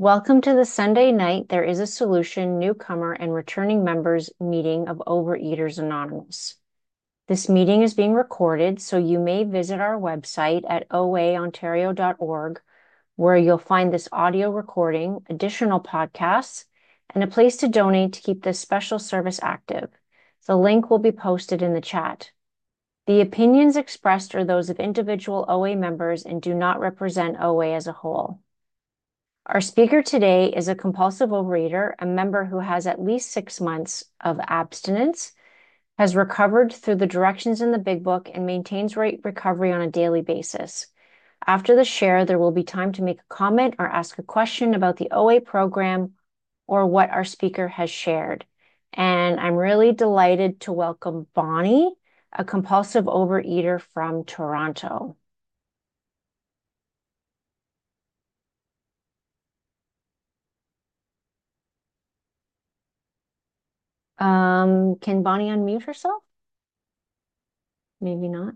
Welcome to the Sunday night There Is a Solution newcomer and returning members meeting of Overeaters Anonymous. This meeting is being recorded, so you may visit our website at oaontario.org, where you'll find this audio recording, additional podcasts, and a place to donate to keep this special service active. The link will be posted in the chat. The opinions expressed are those of individual OA members and do not represent OA as a whole. Our speaker today is a compulsive overeater, a member who has at least 6 months of abstinence, has recovered through the directions in the Big Book, and maintains recovery on a daily basis. After the share, there will be time to make a comment or ask a question about the OA program or what our speaker has shared. And I'm really delighted to welcome Bonnie, a compulsive overeater from Toronto. Can Bonnie unmute herself? Maybe not.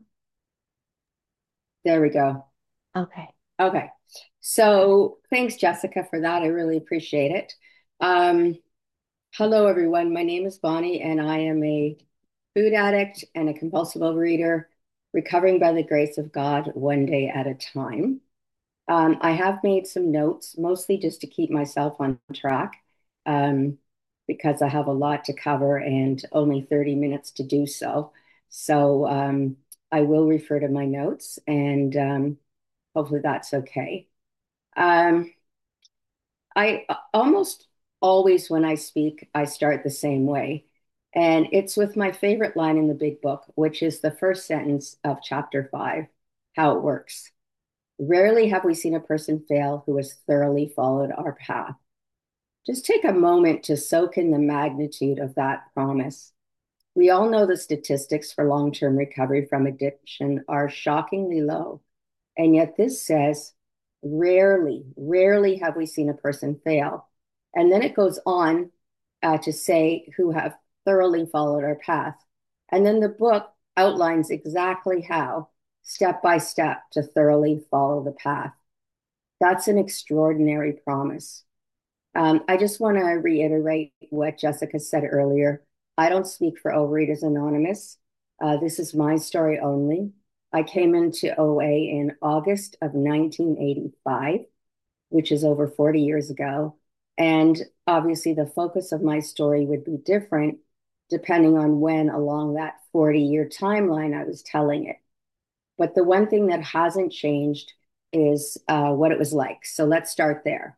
There we go. Okay. Okay. So thanks, Jessica, for that. I really appreciate it. Um, Hello, everyone. My name is Bonnie, and I am a food addict and a compulsive overeater, recovering by the grace of God one day at a time. I have made some notes, mostly just to keep myself on track, um, because I have a lot to cover and only 30 minutes to do so. So I will refer to my notes and hopefully that's okay. Um, I almost always, when I speak, I start the same way. And it's with my favorite line in the Big Book, which is the first sentence of chapter 5, how it works. Rarely have we seen a person fail who has thoroughly followed our path. Just take a moment to soak in the magnitude of that promise. We all know the statistics for long term recovery from addiction are shockingly low. And yet this says, rarely have we seen a person fail. And then it goes on to say, who have thoroughly followed our path. And then the book outlines exactly how, step by step, to thoroughly follow the path. That's an extraordinary promise. I just want to reiterate what Jessica said earlier. I don't speak for Overeaters Anonymous. This is my story only. I came into OA in August of 1985, which is over 40 years ago. And obviously, the focus of my story would be different depending on when along that 40-year timeline I was telling it. But the one thing that hasn't changed is what it was like. So let's start there.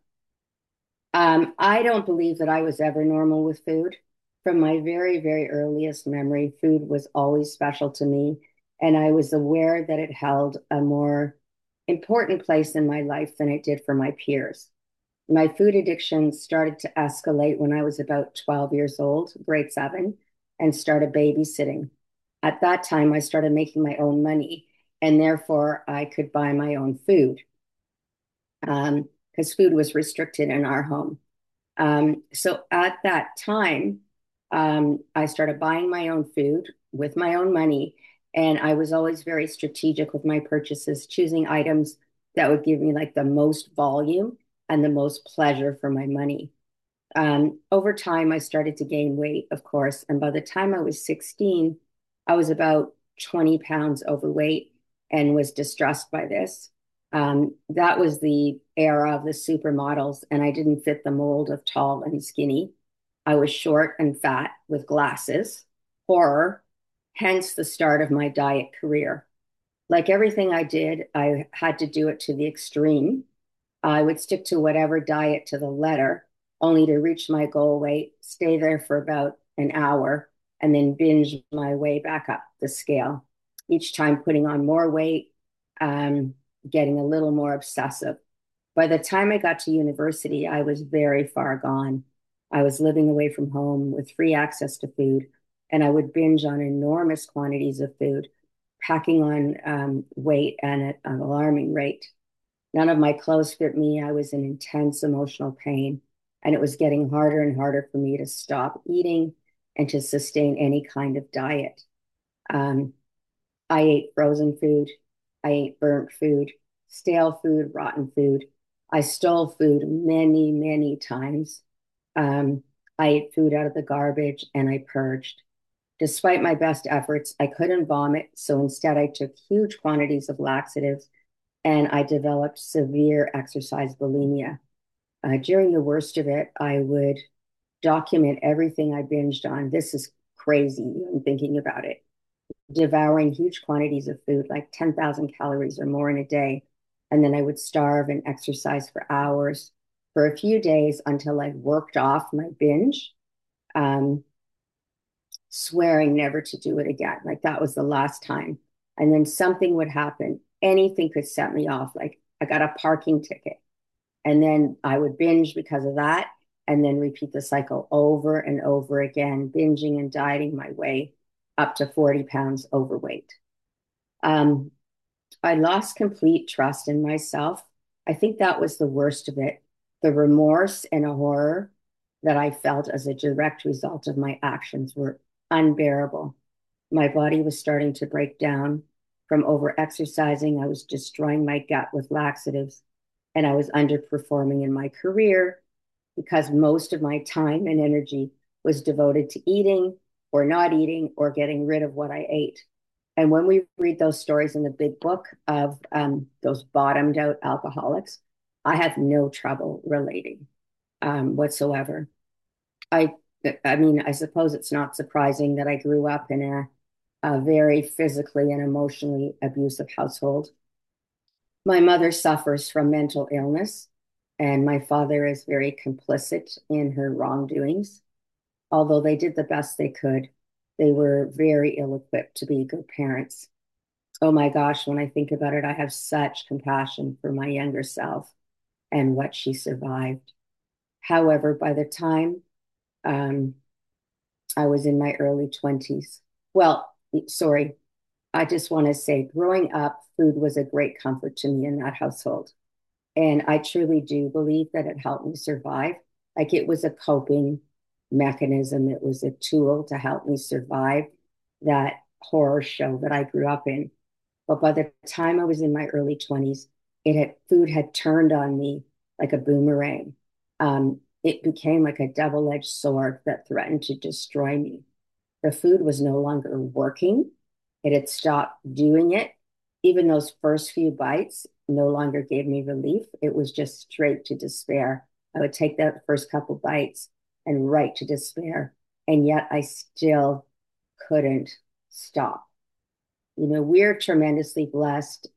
I don't believe that I was ever normal with food. From my very earliest memory, food was always special to me, and I was aware that it held a more important place in my life than it did for my peers. My food addiction started to escalate when I was about 12 years old, grade 7, and started babysitting. At that time, I started making my own money, and therefore I could buy my own food because food was restricted in our home. So at that time, I started buying my own food with my own money. And I was always very strategic with my purchases, choosing items that would give me like the most volume and the most pleasure for my money. Over time, I started to gain weight, of course. And by the time I was 16, I was about 20 pounds overweight and was distressed by this. That was the era of the supermodels, and I didn't fit the mold of tall and skinny. I was short and fat with glasses, horror, hence the start of my diet career. Like everything I did, I had to do it to the extreme. I would stick to whatever diet to the letter, only to reach my goal weight, stay there for about an hour, and then binge my way back up the scale. Each time putting on more weight, um, getting a little more obsessive. By the time I got to university, I was very far gone. I was living away from home with free access to food, and I would binge on enormous quantities of food, packing on weight at an alarming rate. None of my clothes fit me. I was in intense emotional pain, and it was getting harder and harder for me to stop eating and to sustain any kind of diet. Um, I ate frozen food. I ate burnt food, stale food, rotten food. I stole food many, many times. Um, I ate food out of the garbage and I purged. Despite my best efforts, I couldn't vomit, so instead I took huge quantities of laxatives and I developed severe exercise bulimia. During the worst of it, I would document everything I binged on. This is crazy, even thinking about it. Devouring huge quantities of food, like 10,000 calories or more in a day. And then I would starve and exercise for hours for a few days until I worked off my binge, um, swearing never to do it again. Like that was the last time. And then something would happen. Anything could set me off. Like I got a parking ticket. And then I would binge because of that and then repeat the cycle over and over again, binging and dieting my way up to 40 pounds overweight. Um, I lost complete trust in myself. I think that was the worst of it. The remorse and a horror that I felt as a direct result of my actions were unbearable. My body was starting to break down from over exercising. I was destroying my gut with laxatives, and I was underperforming in my career because most of my time and energy was devoted to eating or not eating or getting rid of what I ate. And when we read those stories in the big book of those bottomed out alcoholics, I have no trouble relating whatsoever. I, I mean, I suppose it's not surprising that I grew up in a very physically and emotionally abusive household. My mother suffers from mental illness, and my father is very complicit in her wrongdoings. Although they did the best they could, they were very ill equipped to be good parents. Oh my gosh, when I think about it, I have such compassion for my younger self and what she survived. However, by the time um, I was in my early 20s, well, sorry, I just want to say growing up, food was a great comfort to me in that household. And I truly do believe that it helped me survive. Like it was a coping mechanism, it was a tool to help me survive that horror show that I grew up in. But by the time I was in my early 20s, food had turned on me like a boomerang. It became like a double-edged sword that threatened to destroy me. The food was no longer working. It had stopped doing it. Even those first few bites no longer gave me relief. It was just straight to despair. I would take that first couple bites and right to despair. And yet I still couldn't stop. You know, we're tremendously blessed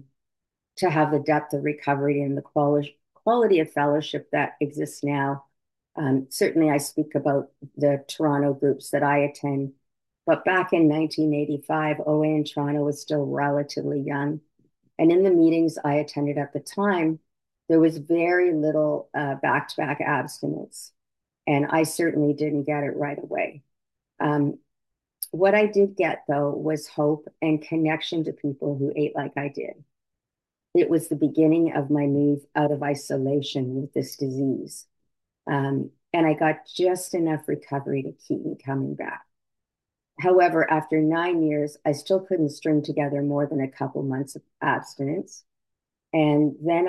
to have the depth of recovery and the quality of fellowship that exists now. Certainly, I speak about the Toronto groups that I attend, but back in 1985, OA in Toronto was still relatively young. And in the meetings I attended at the time, there was very little back to back abstinence. And I certainly didn't get it right away. Um, what I did get, though, was hope and connection to people who ate like I did. It was the beginning of my move out of isolation with this disease. And I got just enough recovery to keep me coming back. However, after 9 years, I still couldn't string together more than a couple months of abstinence. And then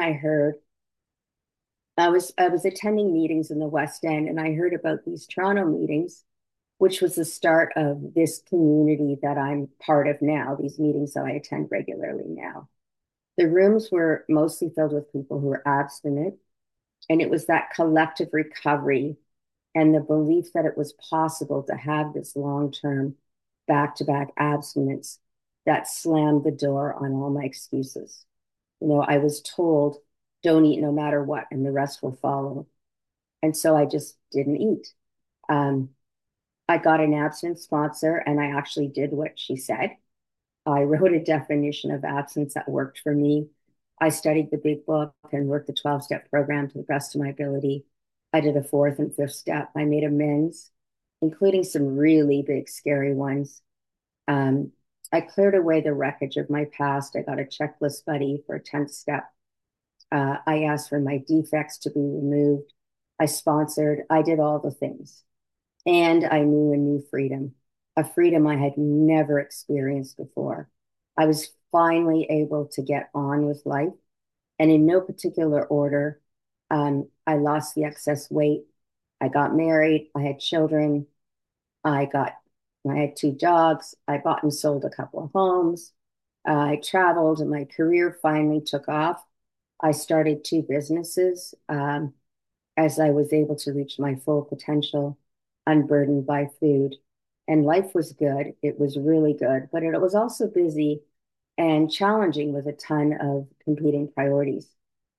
I was attending meetings in the West End, and I heard about these Toronto meetings, which was the start of this community that I'm part of now, these meetings that I attend regularly now. The rooms were mostly filled with people who were abstinent, and it was that collective recovery and the belief that it was possible to have this long term back to back abstinence that slammed the door on all my excuses. You know, I was told, don't eat no matter what, and the rest will follow. And so I just didn't eat. Um, I got an abstinence sponsor, and I actually did what she said. I wrote a definition of absence that worked for me. I studied the big book and worked the 12-step program to the best of my ability. I did a fourth and fifth step. I made amends, including some really big, scary ones. Um, I cleared away the wreckage of my past. I got a checklist buddy for a 10th step. I asked for my defects to be removed. I sponsored, I did all the things. And I knew a new freedom, a freedom I had never experienced before. I was finally able to get on with life And in no particular order, I lost the excess weight. I got married. I had children. I got, I had two dogs. I bought and sold a couple of homes. I traveled and my career finally took off. I started two businesses as I was able to reach my full potential, unburdened by food. And life was good. It was really good, but it was also busy and challenging with a ton of competing priorities.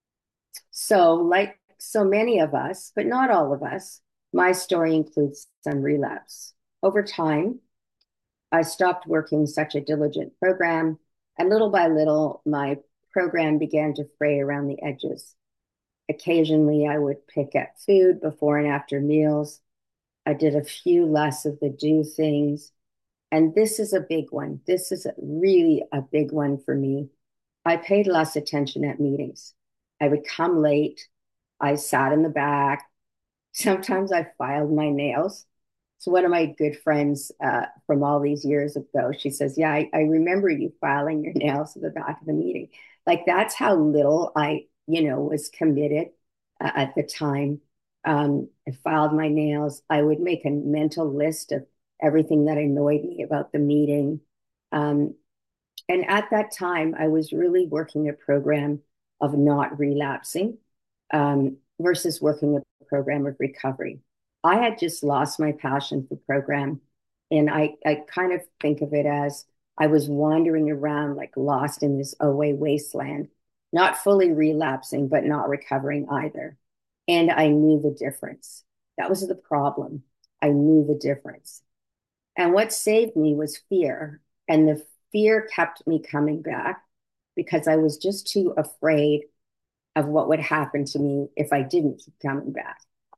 So, like so many of us, but not all of us, my story includes some relapse. Over time, I stopped working such a diligent program, and little by little, my program began to fray around the edges. Occasionally, I would pick at food before and after meals. I did a few less of the do things. And this is a big one. This is really a big one for me. I paid less attention at meetings. I would come late. I sat in the back. Sometimes I filed my nails. So one of my good friends from all these years ago, she says, "Yeah, I remember you filing your nails at the back of the meeting." Like that's how little I, was committed at the time. I filed my nails. I would make a mental list of everything that annoyed me about the meeting. Um, and at that time, I was really working a program of not relapsing versus working a program of recovery. I had just lost my passion for program. And I kind of think of it as I was wandering around like lost in this OA wasteland, not fully relapsing, but not recovering either. And I knew the difference. That was the problem. I knew the difference. And what saved me was fear. And the fear kept me coming back because I was just too afraid of what would happen to me if I didn't keep coming back.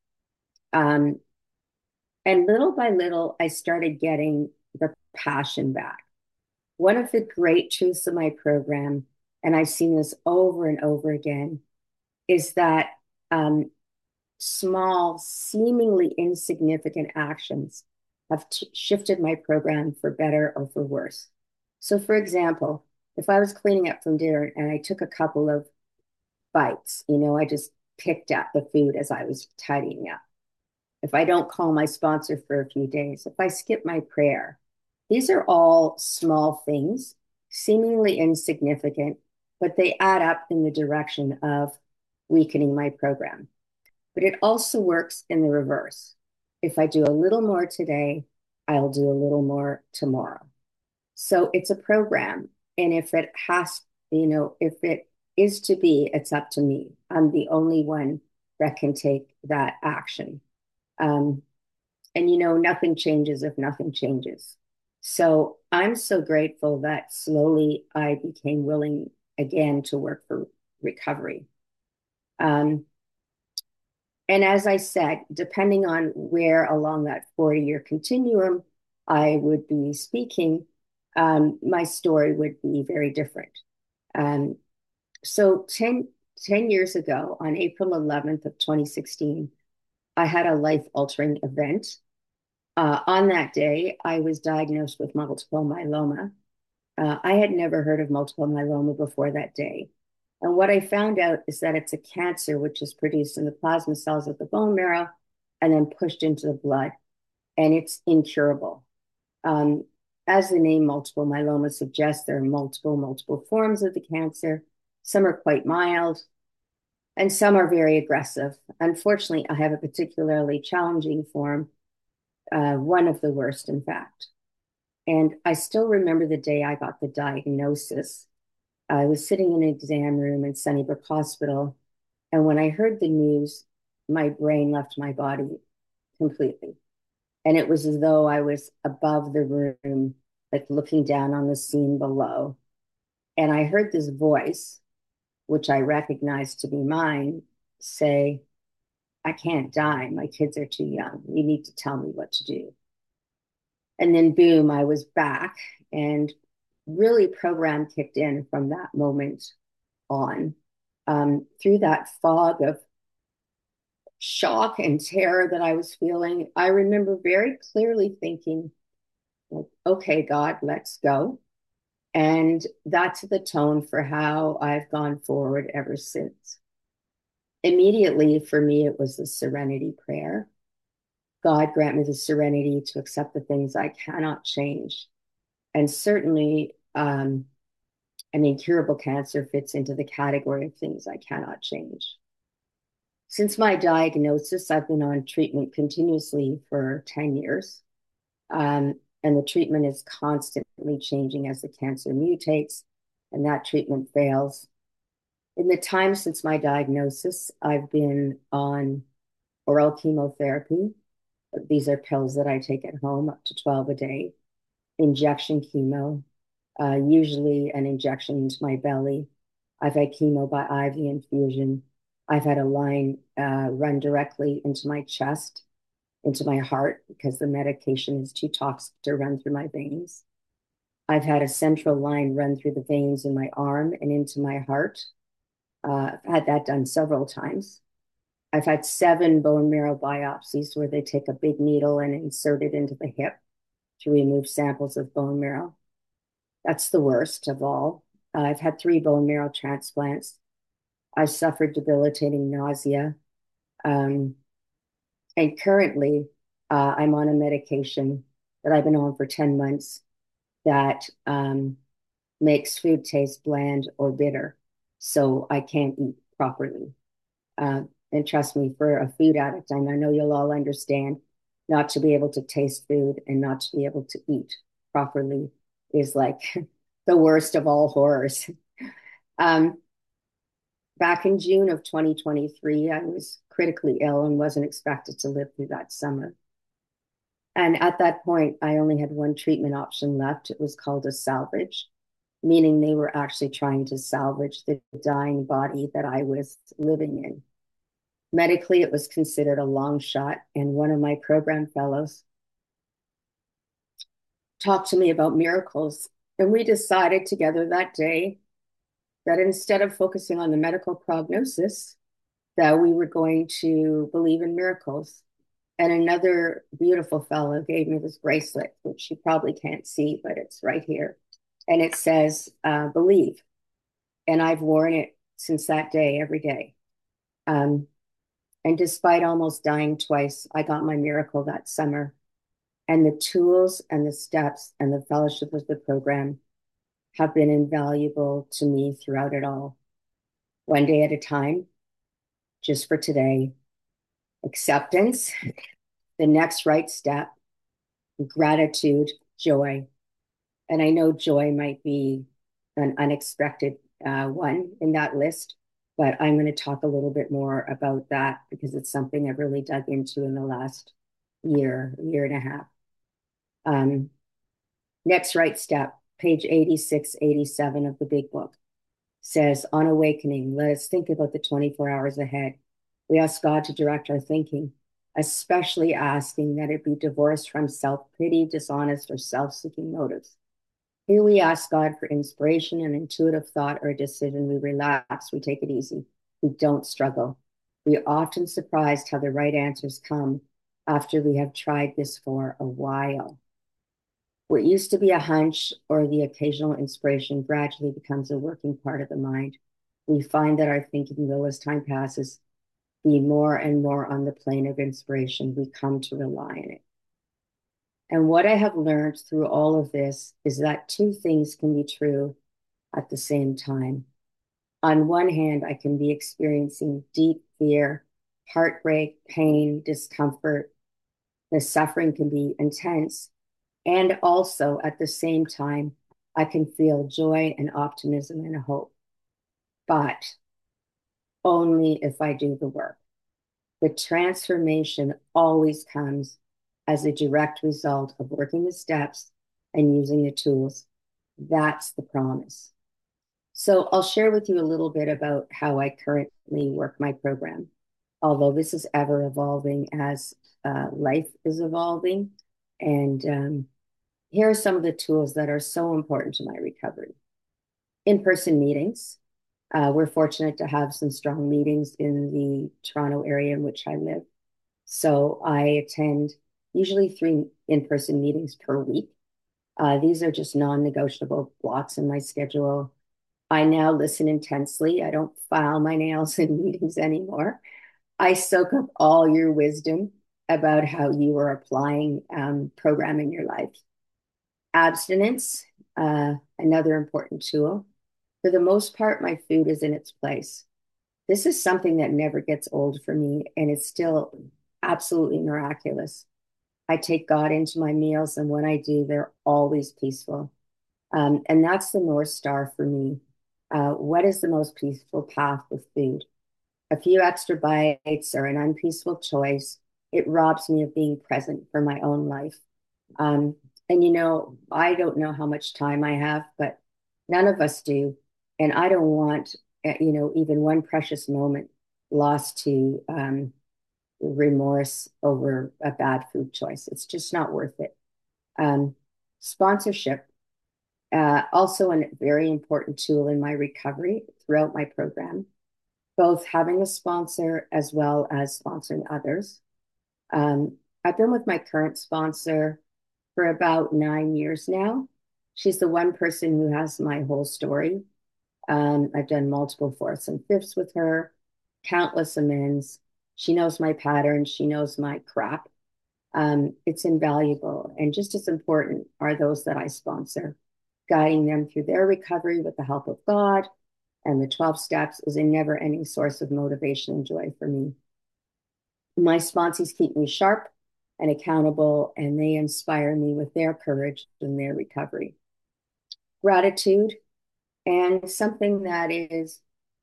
Um, and little by little, I started getting the passion back. One of the great truths of my program, and I've seen this over and over again, is that um, small, seemingly insignificant actions have shifted my program for better or for worse. So, for example, if I was cleaning up from dinner and I took a couple of bites, I just picked at the food as I was tidying up. If I don't call my sponsor for a few days, if I skip my prayer, these are all small things, seemingly insignificant, but they add up in the direction of weakening my program. But it also works in the reverse. If I do a little more today, I'll do a little more tomorrow. So it's a program. And if it has, if it is to be, it's up to me. I'm the only one that can take that action. Um, and, nothing changes if nothing changes. So I'm so grateful that slowly I became willing again to work for recovery. Um, And as I said, depending on where along that 40-year continuum I would be speaking, my story would be very different. Um, so 10 years ago, on April 11th of 2016, I had a life-altering event. On that day, I was diagnosed with multiple myeloma. I had never heard of multiple myeloma before that day. And what I found out is that it's a cancer which is produced in the plasma cells of the bone marrow and then pushed into the blood, and it's incurable. Um, as the name multiple myeloma suggests, there are multiple forms of the cancer. Some are quite mild, and some are very aggressive. Unfortunately, I have a particularly challenging form, one of the worst, in fact. And I still remember the day I got the diagnosis. I was sitting in an exam room in Sunnybrook Hospital, and when I heard the news, my brain left my body completely. And it was as though I was above the room, like looking down on the scene below. And I heard this voice, which I recognized to be mine, say, "I can't die. My kids are too young. You need to tell me what to do." And then, boom, I was back. And really, program kicked in from that moment on. Through that fog of shock and terror that I was feeling, I remember very clearly thinking, like, okay, God, let's go. And that's the tone for how I've gone forward ever since. Immediately for me, it was the serenity prayer. God grant me the serenity to accept the things I cannot change. And certainly, curable cancer fits into the category of things I cannot change. Since my diagnosis, I've been on treatment continuously for 10 years. And the treatment is constantly changing as the cancer mutates and that treatment fails. In the time since my diagnosis, I've been on oral chemotherapy. These are pills that I take at home, up to 12 a day, injection chemo, usually an injection into my belly. I've had chemo by IV infusion. I've had a line run directly into my chest, into my heart, because the medication is too toxic to run through my veins. I've had a central line run through the veins in my arm and into my heart. I've had that done several times. I've had 7 bone marrow biopsies where they take a big needle and insert it into the hip to remove samples of bone marrow. That's the worst of all. I've had 3 bone marrow transplants. I've suffered debilitating nausea. Um, and currently, I'm on a medication that I've been on for 10 months that makes food taste bland or bitter. So I can't eat properly. And trust me, for a food addict, and I know you'll all understand, not to be able to taste food and not to be able to eat properly is like the worst of all horrors. Um, Back in June of 2023, I was critically ill and wasn't expected to live through that summer. And at that point, I only had one treatment option left. It was called a salvage, meaning they were actually trying to salvage the dying body that I was living in. Medically, it was considered a long shot. And one of my program fellows talked to me about miracles. And we decided together that day that instead of focusing on the medical prognosis, that we were going to believe in miracles. And another beautiful fellow gave me this bracelet, which you probably can't see, but it's right here. And it says, believe. And I've worn it since that day, every day. Um, and despite almost dying twice, I got my miracle that summer. And the tools and the steps and the fellowship of the program have been invaluable to me throughout it all. One day at a time, just for today, acceptance, the next right step, gratitude, joy. And I know joy might be an unexpected one in that list, but I'm going to talk a little bit more about that because it's something I've really dug into in the last year and a half. Um, Next right step, page 86, 87 of the big book says, on awakening, let us think about the 24 hours ahead. We ask God to direct our thinking, especially asking that it be divorced from self-pity, dishonest, or self-seeking motives. Here we ask God for inspiration and intuitive thought or decision. We relax, we take it easy, we don't struggle. We are often surprised how the right answers come after we have tried this for a while. What used to be a hunch or the occasional inspiration gradually becomes a working part of the mind. We find that our thinking will, as time passes, be more and more on the plane of inspiration. We come to rely on it. And what I have learned through all of this is that 2 things can be true at the same time. On one hand, I can be experiencing deep fear, heartbreak, pain, discomfort. The suffering can be intense. And also at the same time, I can feel joy and optimism and hope, but only if I do the work. The transformation always comes as a direct result of working the steps and using the tools. That's the promise. So I'll share with you a little bit about how I currently work my program, although this is ever evolving as life is evolving. And here are some of the tools that are so important to my recovery. In-person meetings. We're fortunate to have some strong meetings in the Toronto area in which I live. So I attend usually 3 in-person meetings per week. These are just non-negotiable blocks in my schedule. I now listen intensely. I don't file my nails in meetings anymore. I soak up all your wisdom about how you are applying program in your life. Abstinence, another important tool. For the most part, my food is in its place. This is something that never gets old for me, and it's still absolutely miraculous. I take God into my meals, and when I do, they're always peaceful. And that's the North Star for me. What is the most peaceful path with food? A few extra bites or an unpeaceful choice, it robs me of being present for my own life. Um, and I don't know how much time I have, but none of us do. And I don't want, even one precious moment lost to remorse over a bad food choice. It's just not worth it. Um, Sponsorship, also a very important tool in my recovery throughout my program, both having a sponsor as well as sponsoring others. I've been with my current sponsor for about 9 years now. She's the one person who has my whole story. I've done multiple fourths and fifths with her, countless amends. She knows my patterns, she knows my crap. It's invaluable. And just as important are those that I sponsor. Guiding them through their recovery with the help of God and the 12 steps is a never ending source of motivation and joy for me. My sponsees keep me sharp and accountable, and they inspire me with their courage and their recovery. Gratitude, and something that is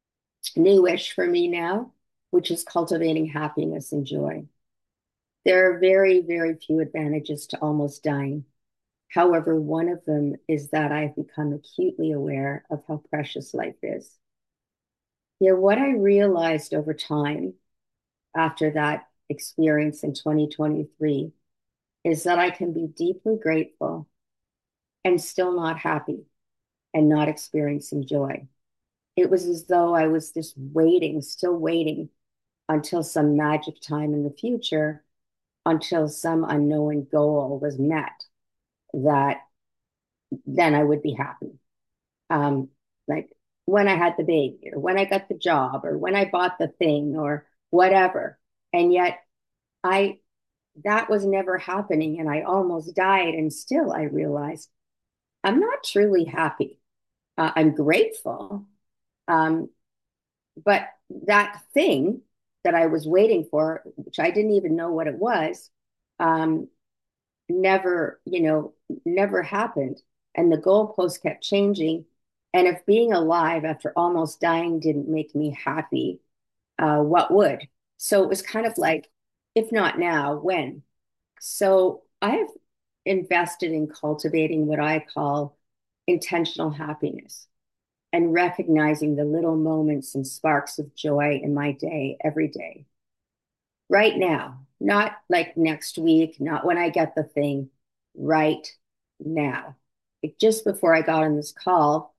newish for me now, which is cultivating happiness and joy. There are very, very few advantages to almost dying. However, one of them is that I've become acutely aware of how precious life is. What I realized over time after that experience in 2023 is that I can be deeply grateful and still not happy and not experiencing joy. It was as though I was just waiting, still waiting until some magic time in the future, until some unknown goal was met, that then I would be happy. Um, like when I had the baby, or when I got the job, or when I bought the thing, or whatever. And yet, I that was never happening, and I almost died. And still, I realized I'm not truly happy. I'm grateful, um, but that thing that I was waiting for, which I didn't even know what it was, um, never, never happened. And the goalpost kept changing. And if being alive after almost dying didn't make me happy, what would? So it was kind of like, if not now, when? So I have invested in cultivating what I call intentional happiness and recognizing the little moments and sparks of joy in my day every day. Right now, not like next week, not when I get the thing, right now. Like just before I got on this call,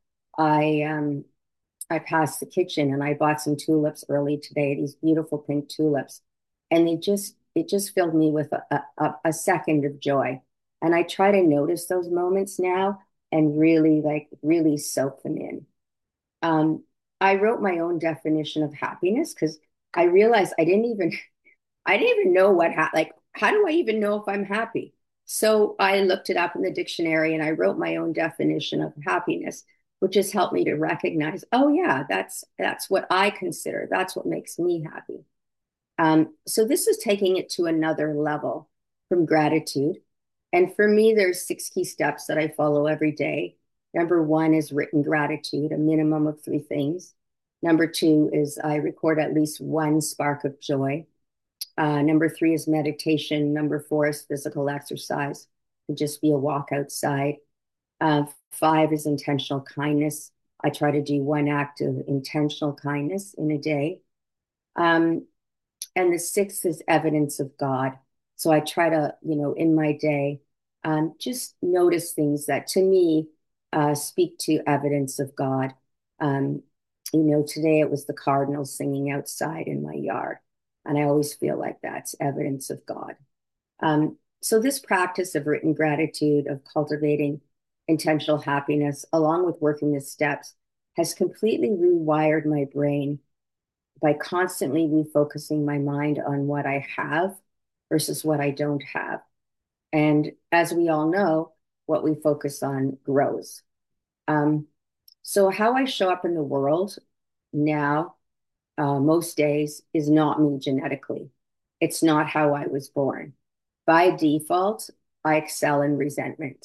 I passed the kitchen and I bought some tulips early today, these beautiful pink tulips. And it just filled me with a second of joy. And I try to notice those moments now and really soak them in. Um, I wrote my own definition of happiness because I realized I didn't even know like, how do I even know if I'm happy? So I looked it up in the dictionary and I wrote my own definition of happiness, which has helped me to recognize, oh yeah, that's what I consider. That's what makes me happy. So this is taking it to another level from gratitude. And for me, there's 6 key steps that I follow every day. Number one is written gratitude, a minimum of 3 things. Number two is I record at least one spark of joy. Number three is meditation. Number four is physical exercise. It could just be a walk outside. Five is intentional kindness. I try to do one act of intentional kindness in a day. Um, and the sixth is evidence of God. So I try to, in my day, just notice things that to me speak to evidence of God. Um, Today it was the cardinals singing outside in my yard. And I always feel like that's evidence of God. So, this practice of written gratitude, of cultivating intentional happiness, along with working the steps, has completely rewired my brain by constantly refocusing my mind on what I have versus what I don't have. And as we all know, what we focus on grows. Um, so, how I show up in the world now, most days, is not me genetically. It's not how I was born. By default, I excel in resentment.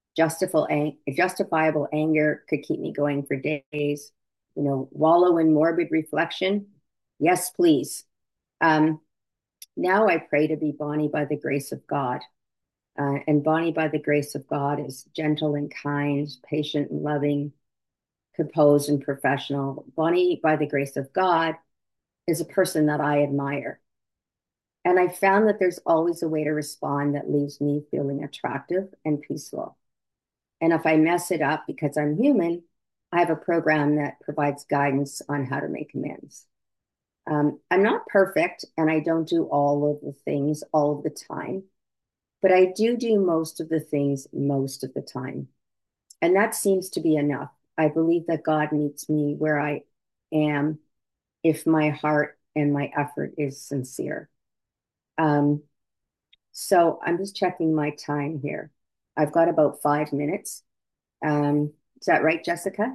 Justifiable anger could keep me going for days. Wallow in morbid reflection. Yes, please. Um, Now I pray to be Bonnie by the grace of God. And Bonnie by the grace of God is gentle and kind, patient and loving, composed and professional. Bonnie by the grace of God is a person that I admire. And I found that there's always a way to respond that leaves me feeling attractive and peaceful. And if I mess it up because I'm human, I have a program that provides guidance on how to make amends. I'm not perfect and I don't do all of the things all of the time, but I do most of the things most of the time. And that seems to be enough. I believe that God meets me where I am if my heart and my effort is sincere. Um, so I'm just checking my time here. I've got about 5 minutes. Is that right, Jessica?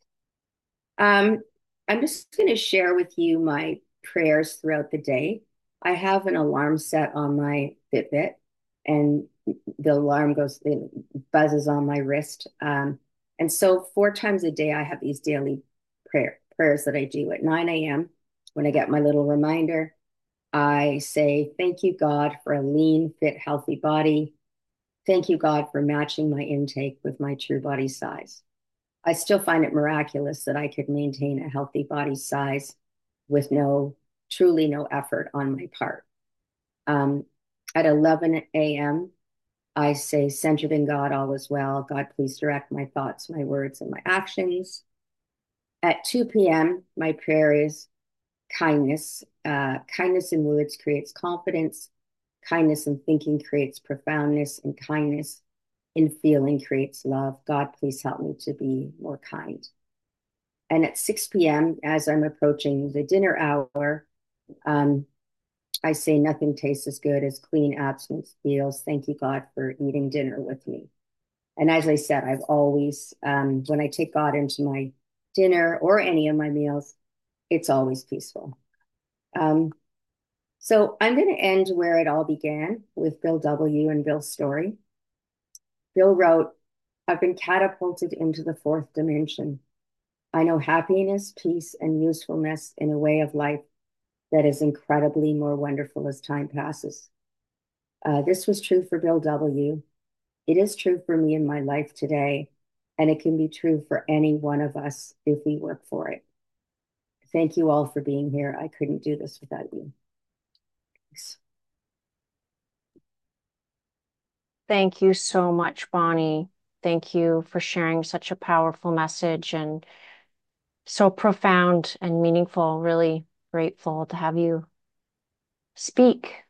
Um, I'm just going to share with you my prayers throughout the day. I have an alarm set on my Fitbit, and the alarm goes, it buzzes on my wrist. And so 4 times a day, I have these daily prayers that I do at 9 a.m. When I get my little reminder, I say, "Thank you, God, for a lean, fit, healthy body. Thank you, God, for matching my intake with my true body size." I still find it miraculous that I could maintain a healthy body size with truly no effort on my part. Um, at 11 a.m., I say, "Centered in God, all is well. God, please direct my thoughts, my words, and my actions." At 2 p.m., my prayer is kindness. Kindness in words creates confidence. Kindness in thinking creates profoundness, and kindness in feeling creates love. God, please help me to be more kind. And at 6 p.m., as I'm approaching the dinner hour, um, I say, "Nothing tastes as good as clean abstinence feels. Thank you, God, for eating dinner with me." And as I said, I've always, when I take God into my dinner or any of my meals, it's always peaceful. Um, so I'm going to end where it all began with Bill W. and Bill's story. Bill wrote, "I've been catapulted into the fourth dimension. I know happiness, peace, and usefulness in a way of life that is incredibly more wonderful as time passes." This was true for Bill W. It is true for me in my life today, and it can be true for any one of us if we work for it. Thank you all for being here. I couldn't do this without you. Thanks. Thank you so much, Bonnie. Thank you for sharing such a powerful message and so profound and meaningful. Really grateful to have you speak.